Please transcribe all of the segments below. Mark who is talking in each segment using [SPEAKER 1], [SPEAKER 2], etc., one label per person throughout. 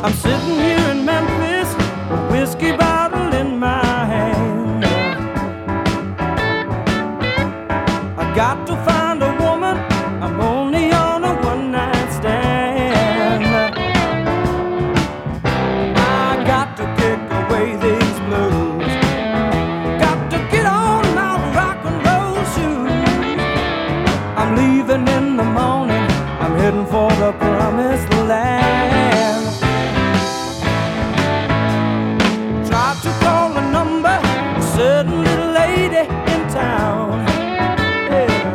[SPEAKER 1] I'm sitting here in Memphis, a whiskey bottle in my hand. I got to find a woman, I'm only on a one-night stand. I got to kick away these blues, got to get on my rock and roll shoes. I'm leaving in the morning, I'm heading for the promised land. Tried to call a number, a certain little lady in town. Yeah.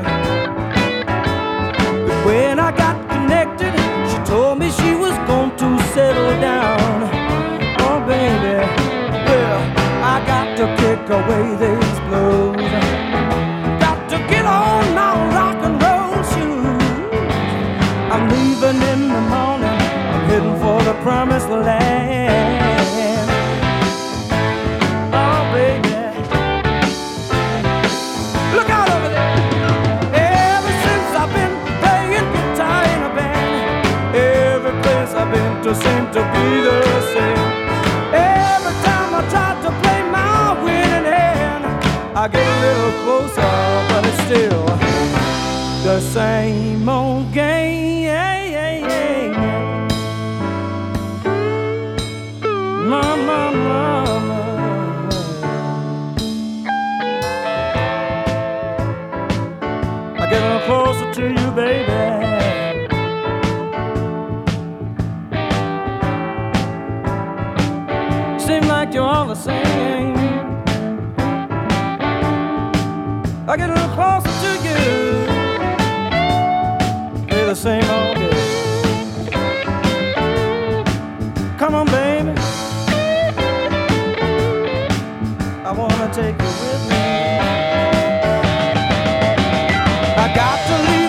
[SPEAKER 1] But when I got connected, she told me she was going to settle down. Oh baby, well, I got to kick away these blues, got to get on my rock and roll shoes. I'm leaving in the morning, I'm heading for the promised land. Oh baby, look out over there. Ever since I've been playing guitar in a band, every place I've been to seem to be the same. Every time I try to play my winning hand, I get a little closer, but it's still the same old game. Mama, mama, I get a little closer to you, baby. Seem like you're all the same. I get a little closer to you, they're the same old game. Come on, baby, I wanna take you with me. I got to leave